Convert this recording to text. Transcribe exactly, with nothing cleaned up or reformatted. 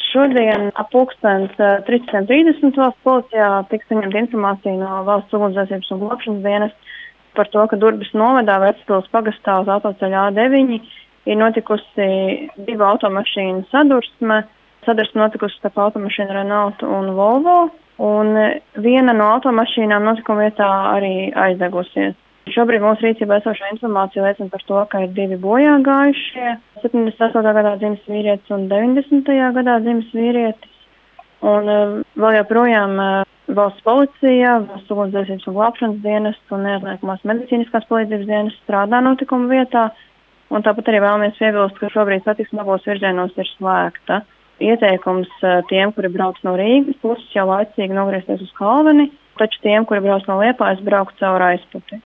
Šodien ap pulkstens trīsdesmit trīsdesmit valsts policijā tika saņemta informācija no valsts ugunsdzēsības un glābšanas dienas par to, ka Durbes novadā Vecpils pagastā uz autoceļa A deviņi ir notikusi divu automašīnu sadursme. Sadursme notikusi starp automašīnu Renault un Volvo, un viena no automašīnām notikuma vietā arī aizdegusies. Šobrīd mūsu rīcībā esošā informācija liecina par to, ka ir divi bojā gājušie, septiņdesmit astotajā gadā dzimis vīrietis un deviņdesmitajā gadā dzimis vīrietis. Un uh, vēl joprojām uh, valsts policija, valsts ugunsdzēsības un glābšanas dienas un neatliekamos medicīniskās palīdzības dienas strādā notikuma vietā. Un tāpat arī vēlamies piebilst, ka šobrīd satiksme abos virzienos ir slēgta. Ieteikums uh, tiem, kuri brauc no Rīgas puses, jau laicīgi nogriezties uz Kalveni, taču tiem, kuri brauc no Liepājas, braukt caur Aizputi.